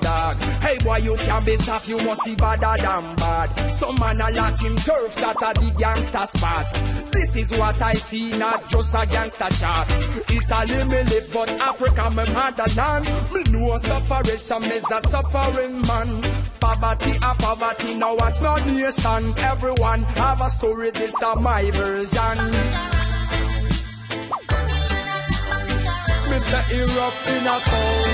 dog. Hey boy, you can be soft, you must be badder than bad. Some man a lacking turf, that a the gangster spot. This is what I see, not just a gangster chart. Italy me live, but Africa me motherland. Me know sufferation is a suffering man. Poverty a poverty, now watch no nation. Everyone have a story, this is my version. Me say it rough in a cold.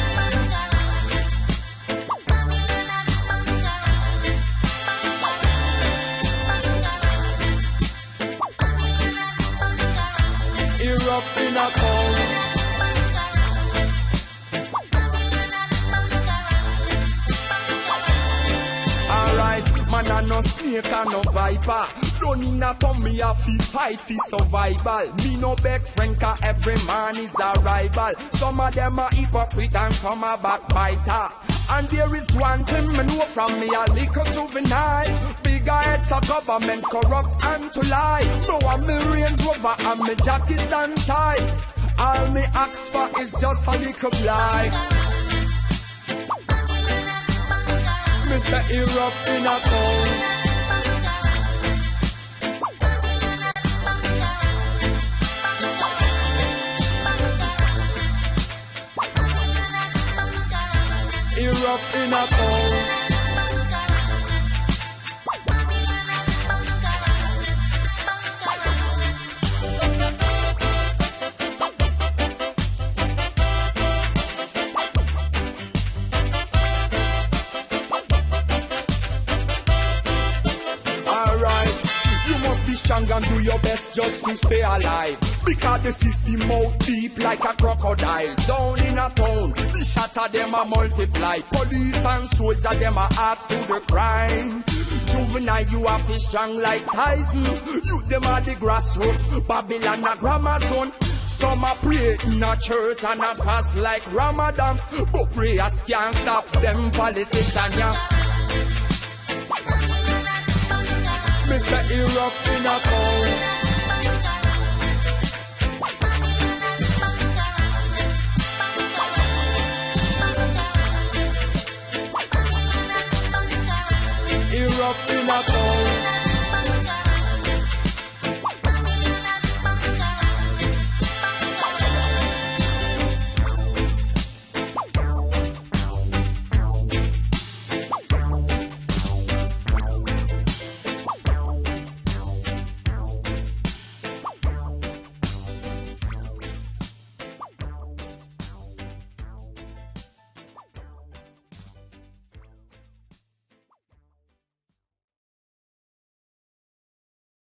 Rough in a cold. Alright, man a no snake and no viper. Don't need a come me a fi fight fi survival. Me no beg friend, cause every man is a rival. Some of them are hypocrite and some are backbiter. And there is one thing me know from me, a little juvenile. Bigger heads of government corrupt and to lie. No one me Range Rover and me jacket and tie. All me ask for is just a little blind. Me say it rough in a cold. Rough in a cold. Alright, you must be strong and do your best just to stay alive. Because the system out deep like a crocodile. Down in a town, the shot of them a multiply. Police and soldier them a add to the crime. Juvenile, you are fish strong like Tyson. You them are the grassroots, Babylon a grammar zone. Some a pray in a church and a fast like Ramadan. But prayers can't stop them politicians, yeah. Me say it rough in a cold. Rough in a cold.